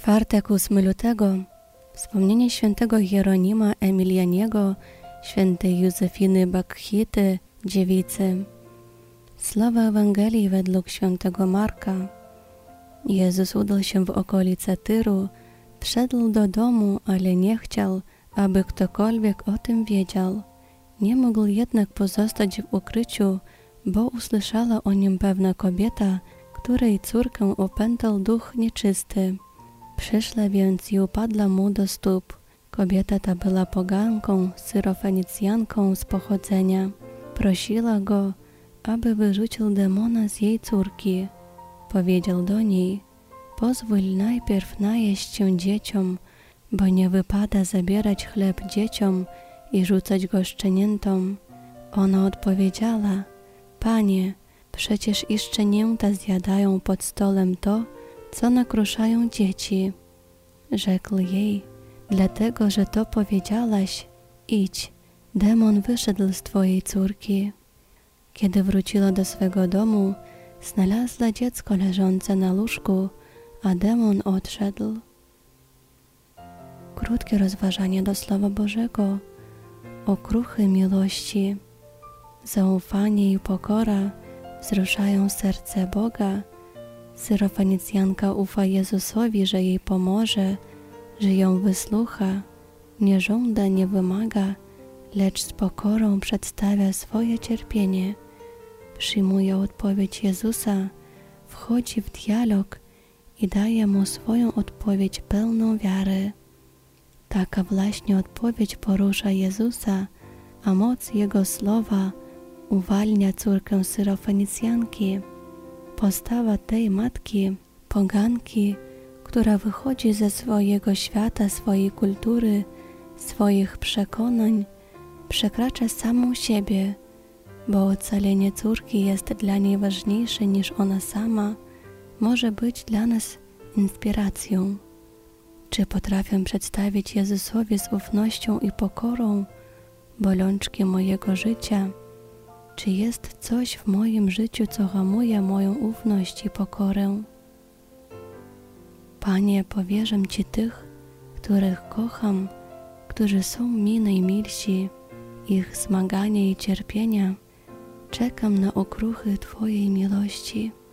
Czwartek 8 lutego. Wspomnienie świętego Hieronima Emilianiego, świętej Józefiny Bakhity, dziewicy. Słowa Ewangelii według świętego Marka. Jezus udał się w okolice Tyru, wszedł do domu, ale nie chciał, aby ktokolwiek o tym wiedział. Nie mógł jednak pozostać w ukryciu, bo usłyszała o nim pewna kobieta, której córkę opętał duch nieczysty. Przyszła więc i upadła mu do stóp. Kobieta ta była poganką, Syrofenicjanką z pochodzenia. Prosiła go, aby wyrzucił demona z jej córki. Powiedział do niej: pozwól najpierw najeść się dzieciom, bo nie wypada zabierać chleb dzieciom i rzucać go szczeniętom. Ona odpowiedziała: Panie, przecież i szczenięta zjadają pod stolem to, co nakruszają dzieci. Rzekł jej: dlatego, że to powiedziałaś, idź, demon wyszedł z twojej córki. Kiedy wróciła do swego domu, znalazła dziecko leżące na łóżku, a demon odszedł. Krótkie rozważanie do Słowa Bożego. Okruchy miłości, zaufanie i pokora wzruszają serce Boga. Syrofenicjanka ufa Jezusowi, że jej pomoże, że ją wysłucha. Nie żąda, nie wymaga, lecz z pokorą przedstawia swoje cierpienie. Przyjmuje odpowiedź Jezusa, wchodzi w dialog i daje mu swoją odpowiedź pełną wiary. Taka właśnie odpowiedź porusza Jezusa, a moc Jego słowa uwalnia córkę Syrofenicjanki. Postawa tej matki, poganki, która wychodzi ze swojego świata, swojej kultury, swoich przekonań, przekracza samą siebie, bo ocalenie córki jest dla niej ważniejsze niż ona sama, może być dla nas inspiracją. Czy potrafię przedstawić Jezusowi z ufnością i pokorą bolączki mojego życia? Czy jest coś w moim życiu, co hamuje moją ufność i pokorę? Panie, powierzam Ci tych, których kocham, którzy są mi najmilsi, ich zmagania i cierpienia. Czekam na okruchy Twojej miłości.